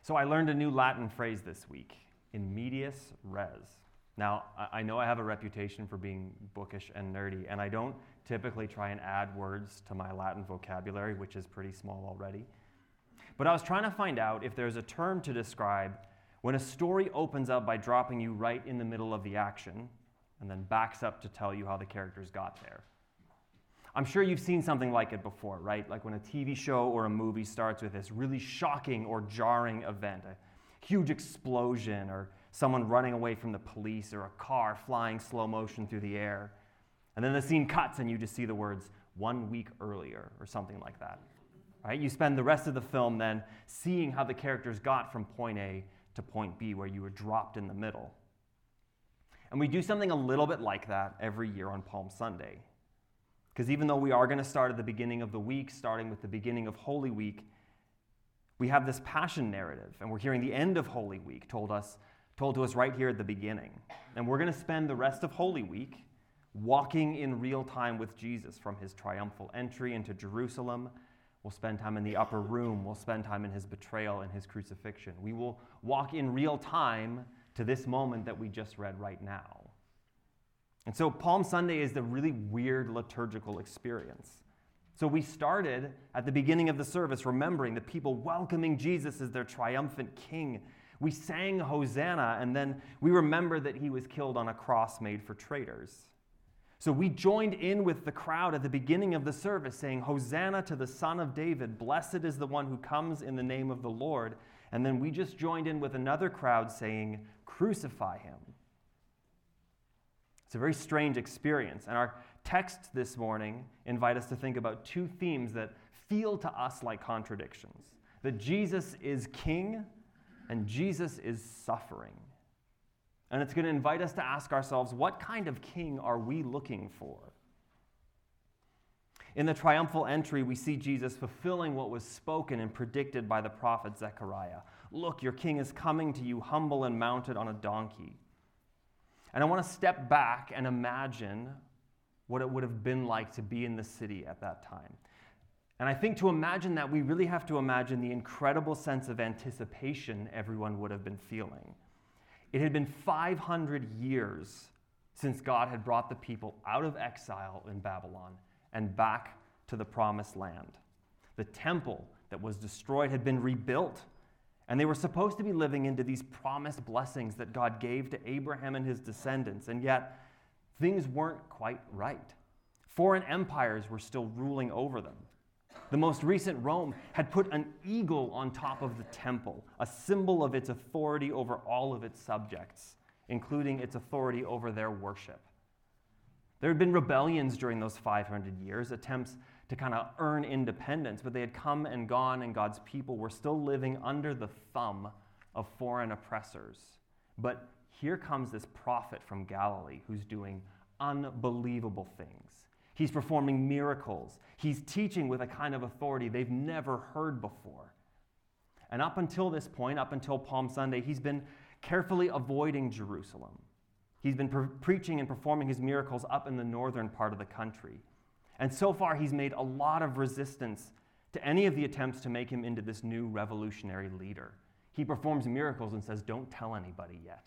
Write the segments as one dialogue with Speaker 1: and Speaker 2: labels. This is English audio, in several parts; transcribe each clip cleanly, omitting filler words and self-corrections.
Speaker 1: So I learned a new Latin phrase this week, in medias res. Now, I know I have a reputation for being bookish and nerdy, and I don't typically try and add words to my Latin vocabulary, which is pretty small already. But I was trying to find out if there's a term to describe when a story opens up by dropping you right in the middle of the action and then backs up to tell you how the characters got there. I'm sure you've seen something like it before, right? Like when a TV show or a movie starts with this really shocking or jarring event, a huge explosion or someone running away from the police or a car flying slow motion through the air. And then the scene cuts and you just see the words, 1 week earlier or something like that. Right? You spend the rest of the film then seeing how the characters got from point A to point B where you were dropped in the middle. And we do something a little bit like that every year on Palm Sunday. Because even though we are going to start at the beginning of the week, starting with the beginning of Holy Week, we have this passion narrative, and we're hearing the end of Holy Week told to us right here at the beginning. And we're going to spend the rest of Holy Week walking in real time with Jesus from his triumphal entry into Jerusalem. We'll spend time in the upper room. We'll spend time in his betrayal and his crucifixion. We will walk in real time to this moment that we just read right now. And so Palm Sunday is a really weird liturgical experience. So we started at the beginning of the service remembering the people welcoming Jesus as their triumphant king. We sang Hosanna, and then we remember that he was killed on a cross made for traitors. So we joined in with the crowd at the beginning of the service saying, Hosanna to the Son of David, blessed is the one who comes in the name of the Lord. And then we just joined in with another crowd saying, crucify him. It's a very strange experience. And our texts this morning invite us to think about two themes that feel to us like contradictions. That Jesus is king and Jesus is suffering. And it's going to invite us to ask ourselves, what kind of king are we looking for? In the triumphal entry, we see Jesus fulfilling what was spoken and predicted by the prophet Zechariah. Look, your king is coming to you, humble and mounted on a donkey. And I want to step back and imagine what it would have been like to be in the city at that time. And I think to imagine that, we really have to imagine the incredible sense of anticipation everyone would have been feeling. It had been 500 years since God had brought the people out of exile in Babylon and back to the promised land. The temple that was destroyed had been rebuilt, and they were supposed to be living into these promised blessings that God gave to Abraham and his descendants, and yet things weren't quite right. Foreign empires were still ruling over them. The most recent Rome had put an eagle on top of the temple, a symbol of its authority over all of its subjects, including its authority over their worship. There had been rebellions during those 500 years, attempts to kind of earn independence, but they had come and gone, and God's people were still living under the thumb of foreign oppressors. But here comes this prophet from Galilee who's doing unbelievable things. He's performing miracles. He's teaching with a kind of authority they've never heard before. And up until this point, up until Palm Sunday, he's been carefully avoiding Jerusalem. He's been preaching and performing his miracles up in the northern part of the country. And so far, he's made a lot of resistance to any of the attempts to make him into this new revolutionary leader. He performs miracles and says, don't tell anybody yet.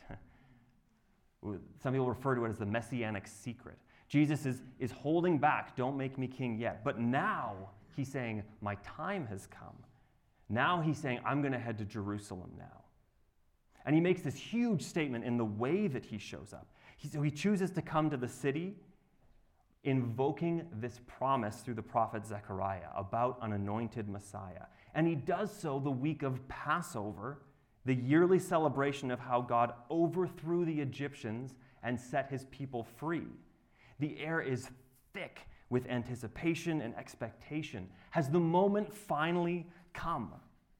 Speaker 1: Some people refer to it as the messianic secret. Jesus is holding back, don't make me king yet. But now he's saying, my time has come. Now he's saying, I'm going to head to Jerusalem now. And he makes this huge statement in the way that he shows up. So he chooses to come to the city, invoking this promise through the prophet Zechariah about an anointed Messiah. And he does so the week of Passover, the yearly celebration of how God overthrew the Egyptians and set his people free. The air is thick with anticipation and expectation. Has the moment finally come?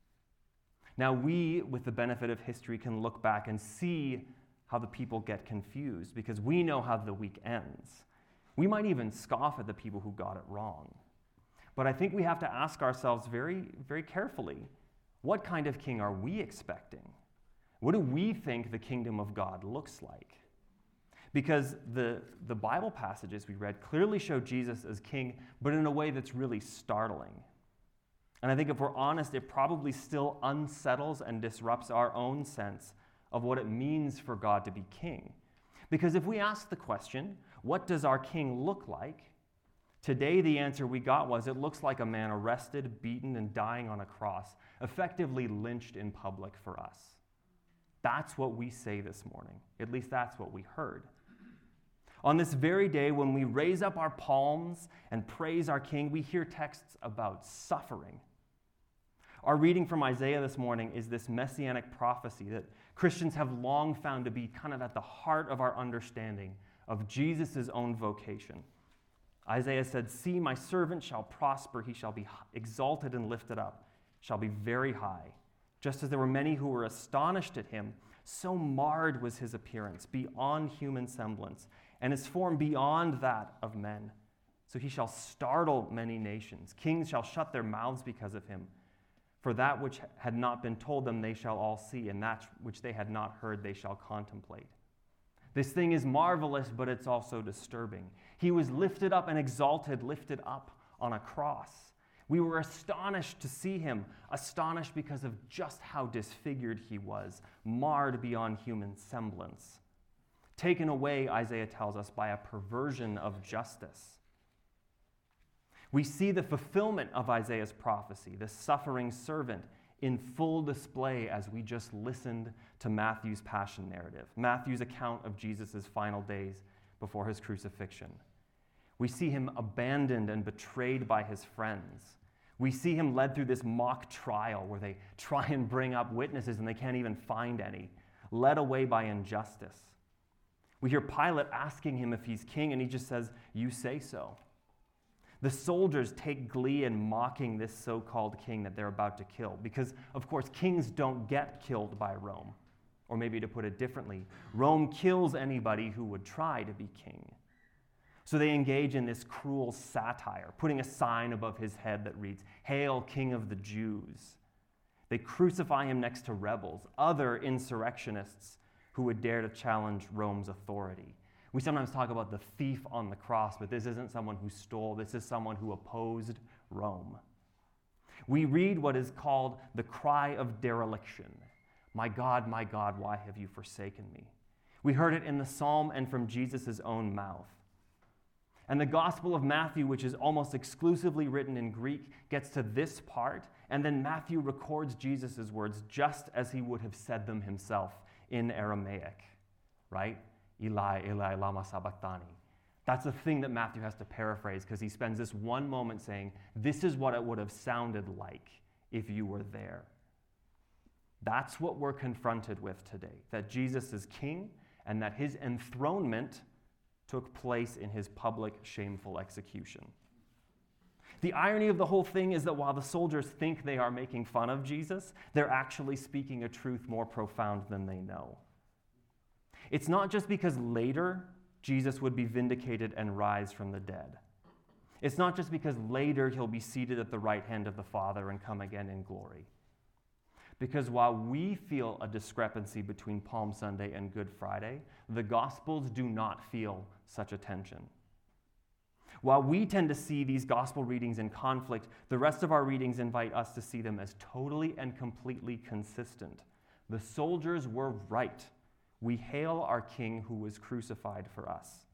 Speaker 1: Now we, with the benefit of history, can look back and see how the people get confused because we know how the week ends. We might even scoff at the people who got it wrong. But I think we have to ask ourselves very, very carefully, what kind of king are we expecting? What do we think the kingdom of God looks like? Because the Bible passages we read clearly show Jesus as king, but in a way that's really startling. And I think if we're honest, it probably still unsettles and disrupts our own sense of what it means for God to be king. Because if we ask the question, what does our king look like? Today, the answer we got was, it looks like a man arrested, beaten, and dying on a cross, effectively lynched in public for us. That's what we say this morning. At least that's what we heard. On this very day, when we raise up our palms and praise our king, we hear texts about suffering. Our reading from Isaiah this morning is this messianic prophecy that Christians have long found to be kind of at the heart of our understanding of Jesus' own vocation. Isaiah said, "See, my servant shall prosper. He shall be exalted and lifted up, shall be very high. Just as there were many who were astonished at him, so marred was his appearance beyond human semblance, and his form beyond that of men. So he shall startle many nations. Kings shall shut their mouths because of him. For that which had not been told them they shall all see, and that which they had not heard they shall contemplate." This thing is marvelous, but it's also disturbing. He was lifted up and exalted, lifted up on a cross. We were astonished to see him, astonished because of just how disfigured he was, marred beyond human semblance. Taken away, Isaiah tells us, by a perversion of justice. We see the fulfillment of Isaiah's prophecy, the suffering servant, in full display as we just listened to Matthew's passion narrative, Matthew's account of Jesus' final days before his crucifixion. We see him abandoned and betrayed by his friends. We see him led through this mock trial where they try and bring up witnesses and they can't even find any, led away by injustice. We hear Pilate asking him if he's king, and he just says, "You say so." The soldiers take glee in mocking this so-called king that they're about to kill because, of course, kings don't get killed by Rome. Or maybe to put it differently, Rome kills anybody who would try to be king. So they engage in this cruel satire, putting a sign above his head that reads, "Hail, King of the Jews." They crucify him next to rebels, other insurrectionists who would dare to challenge Rome's authority. We sometimes talk about the thief on the cross, but this isn't someone who stole. This is someone who opposed Rome. We read what is called the cry of dereliction. My God, why have you forsaken me?" We heard it in the psalm and from Jesus' own mouth. And the Gospel of Matthew, which is almost exclusively written in Greek, gets to this part, and then Matthew records Jesus' words just as he would have said them himself in Aramaic, right? Eli, Eli, lama sabachthani. That's the thing that Matthew has to paraphrase because he spends this one moment saying, this is what it would have sounded like if you were there. That's what we're confronted with today, that Jesus is king and that his enthronement took place in his public, shameful execution. The irony of the whole thing is that while the soldiers think they are making fun of Jesus, they're actually speaking a truth more profound than they know. It's not just because later Jesus would be vindicated and rise from the dead. It's not just because later he'll be seated at the right hand of the Father and come again in glory. Because while we feel a discrepancy between Palm Sunday and Good Friday, the Gospels do not feel such a tension. While we tend to see these gospel readings in conflict, the rest of our readings invite us to see them as totally and completely consistent. The soldiers were right. We hail our king who was crucified for us.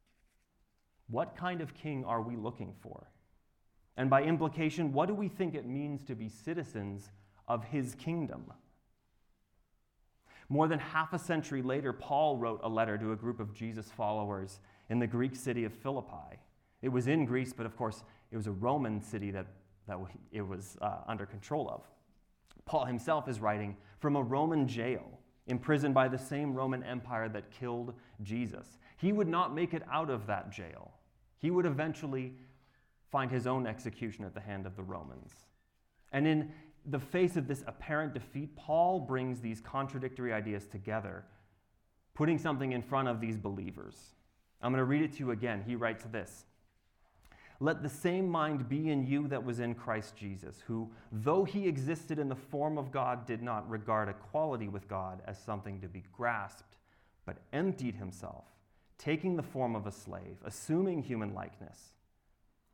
Speaker 1: What kind of king are we looking for? And by implication, what do we think it means to be citizens of his kingdom? More than half a century later, Paul wrote a letter to a group of Jesus followers in the Greek city of Philippi. It was in Greece, but of course, it was a Roman city that it was under control of. Paul himself is writing from a Roman jail, imprisoned by the same Roman Empire that killed Jesus. He would not make it out of that jail. He would eventually find his own execution at the hand of the Romans. And in the face of this apparent defeat, Paul brings these contradictory ideas together, putting something in front of these believers. I'm going to read it to you again. He writes this: "Let the same mind be in you that was in Christ Jesus, who, though he existed in the form of God, did not regard equality with God as something to be grasped, but emptied himself, taking the form of a slave, assuming human likeness.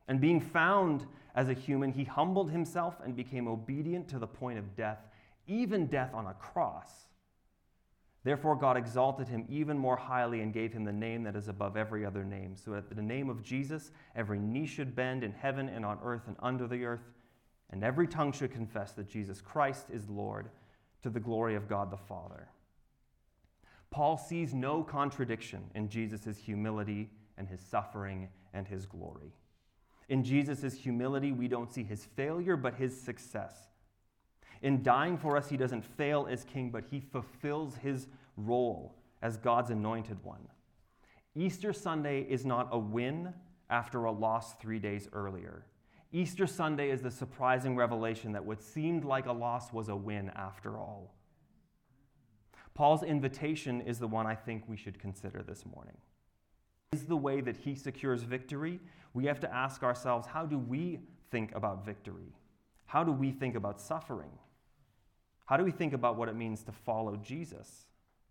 Speaker 1: And being found as a human, he humbled himself and became obedient to the point of death, even death on a cross. Therefore, God exalted him even more highly and gave him the name that is above every other name, so that at the name of Jesus, every knee should bend in heaven and on earth and under the earth, and every tongue should confess that Jesus Christ is Lord, to the glory of God the Father. Paul sees no contradiction in Jesus' humility and his suffering and his glory. In Jesus' humility, we don't see his failure, but his success. In dying for us, he doesn't fail as king, but he fulfills his role as God's anointed one. Easter Sunday is not a win after a loss 3 days earlier. Easter Sunday is the surprising revelation that what seemed like a loss was a win after all. Paul's invitation is the one I think we should consider this morning. Is the way that he secures victory? We have to ask ourselves, how do we think about victory? How do we think about suffering? How do we think about what it means to follow Jesus?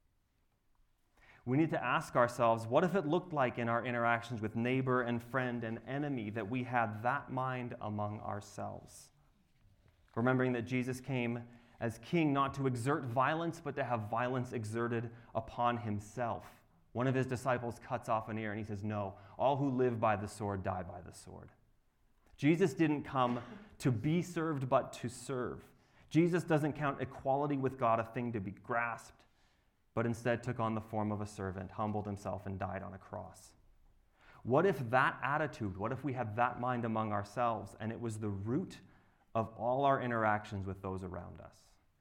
Speaker 1: We need to ask ourselves, what if it looked like in our interactions with neighbor and friend and enemy that we had that mind among ourselves? Remembering that Jesus came as king not to exert violence, but to have violence exerted upon himself. One of his disciples cuts off an ear and he says, no, all who live by the sword die by the sword. Jesus didn't come to be served, but to serve. Jesus doesn't count equality with God a thing to be grasped, but instead took on the form of a servant, humbled himself, and died on a cross. What if that attitude, what if we had that mind among ourselves, and it was the root of all our interactions with those around us?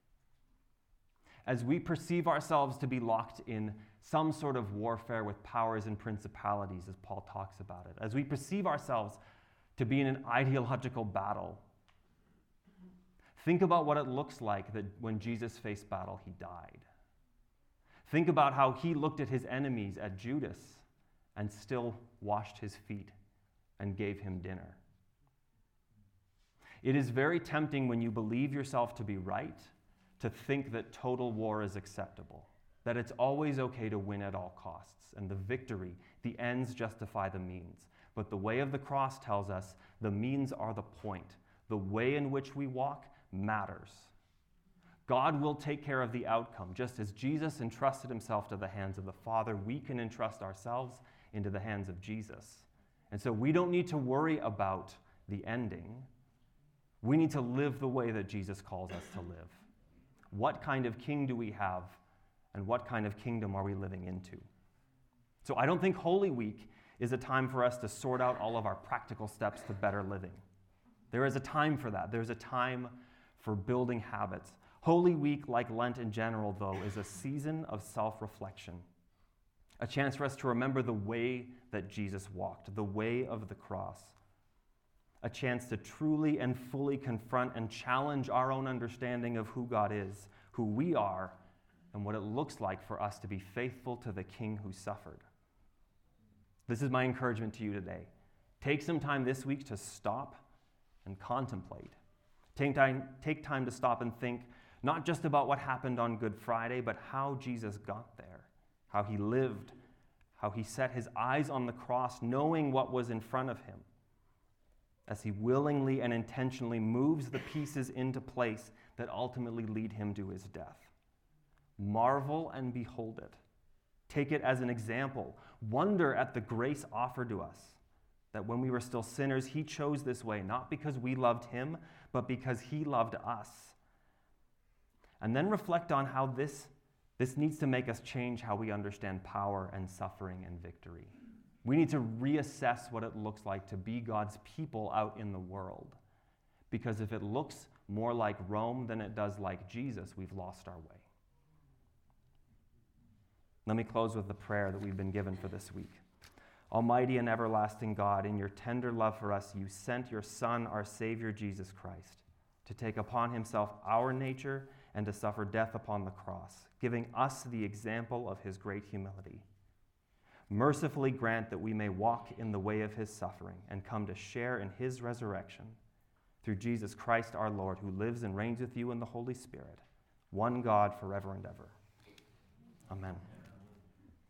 Speaker 1: As we perceive ourselves to be locked in some sort of warfare with powers and principalities, as Paul talks about it, as we perceive ourselves to be in an ideological battle, think about what it looks like that when Jesus faced battle, he died. Think about how he looked at his enemies, at Judas, and still washed his feet and gave him dinner. It is very tempting when you believe yourself to be right to think that total war is acceptable, that it's always okay to win at all costs, and the victory, the ends justify the means. But the way of the cross tells us the means are the point. The way in which we walk matters. God will take care of the outcome. Just as Jesus entrusted himself to the hands of the Father, we can entrust ourselves into the hands of Jesus. And so we don't need to worry about the ending. We need to live the way that Jesus calls us to live. What kind of king do we have, and what kind of kingdom are we living into? So I don't think Holy Week is a time for us to sort out all of our practical steps to better living. There is a time for that. There's a time for building habits. Holy Week, like Lent in general, though, is a season of self-reflection, a chance for us to remember the way that Jesus walked, the way of the cross, a chance to truly and fully confront and challenge our own understanding of who God is, who we are, and what it looks like for us to be faithful to the King who suffered. This is my encouragement to you today. Take some time this week to stop and contemplate. Take time to stop and think, not just about what happened on Good Friday, but how Jesus got there, how he lived, how he set his eyes on the cross, knowing what was in front of him, as he willingly and intentionally moves the pieces into place that ultimately lead him to his death. Marvel and behold it. Take it as an example. Wonder at the grace offered to us, that when we were still sinners, he chose this way, not because we loved him, but because he loved us. And then reflect on how this needs to make us change how we understand power and suffering and victory. We need to reassess what it looks like to be God's people out in the world. Because if it looks more like Rome than it does like Jesus, we've lost our way. Let me close with the prayer that we've been given for this week. Almighty and everlasting God, in your tender love for us, you sent your Son, our Savior, Jesus Christ, to take upon himself our nature and to suffer death upon the cross, giving us the example of his great humility. Mercifully grant that we may walk in the way of his suffering and come to share in his resurrection through Jesus Christ our Lord, who lives and reigns with you in the Holy Spirit, one God forever and ever. Amen.